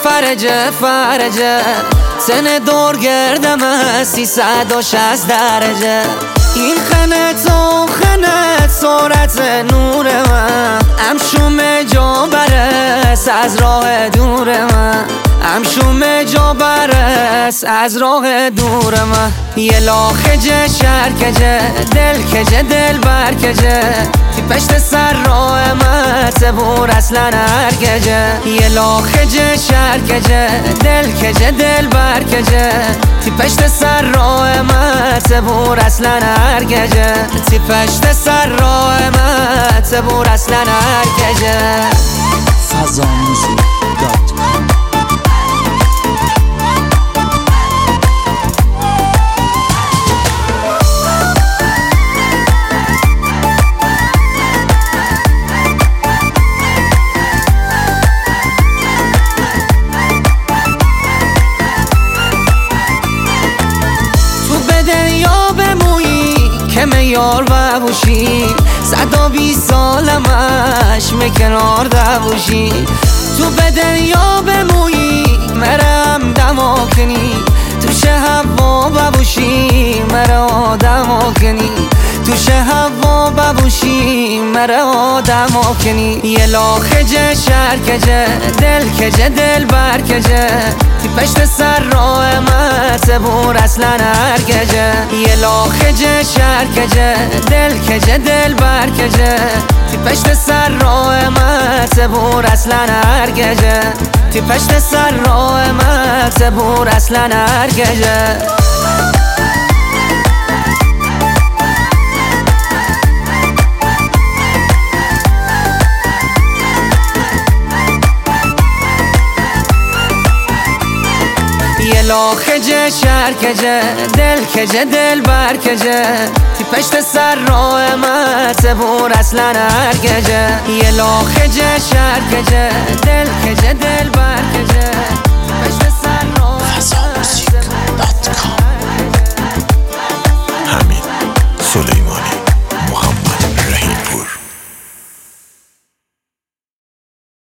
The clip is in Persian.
فرجه فرجه سن دور گردم 360 درجه این خنت و خنت صورت نور من همشوم جا برس از راه دور من همشوم جا برس از راه دور من یه لاخجه شرکجه دل کجه دل برکجه تی پشت سر راه من تبور اصلا هرگجه یه لاخجه شرکجه دل کجه دل برکجه تی پشت سر راه من تبور اصلا هرگجه تی پشت سر راه من تبور اصلا هرگجه FazaMusic.com یار ببوشی 120 سالمش کنار دبوشی تو بدن یا بمویی مرم دما کنی تو شه هوا ببوشی مره آدما کنی تو شه هوا ببوشی مره آدما کنی یه لاخجه شرکجه دل کجه دل برکجه تی پشت سر راه من تبور اصلا هرگجه یه لاخجه شرکجه دل کجه دل برکجه تی پشت سر راه من تبور اصلا هرگجه تی پشت سر راه من تبور اصلا هرگجه یه لاخجه شرکجه دل کجه دل برکجه تی پشت سر راه من تبور اصلا هرگجه یه لاخجه شرکجه دل کجه دل برکجه